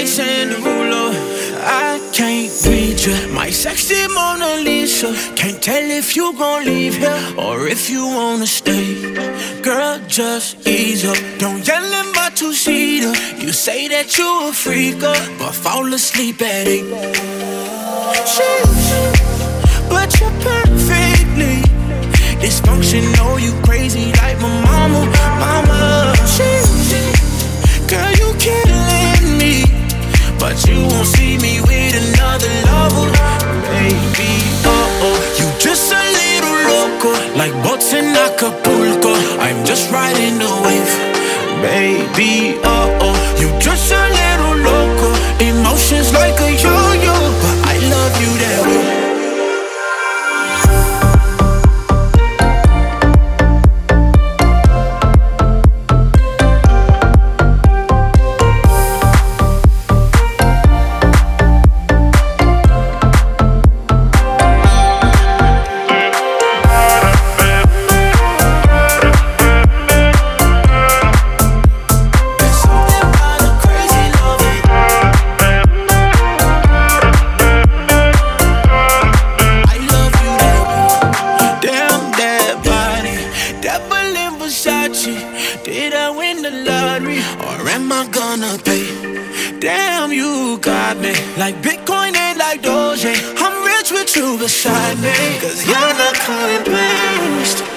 Alexander Ruler. I can't read you, my sexy Mona Lisa. Can't tell if you gon' leave here or if you wanna stay. Girl, just ease up, don't yell in my two-seater. You say that you a freaker, but fall asleep at 8. But you're perfectly dysfunctional, you crazy like my mama. Girl, you killing me, but you won't see me with another lover. Baby, you just a little loco, like boats in Acapulco. I'm just riding the wave. Baby, you just a little loco, emotions like a yo-yo, but I love you that way. Did I win the lottery, or am I gonna pay? Damn, you got me like Bitcoin and like Doge. I'm rich with you beside me, 'cause you're not coming past.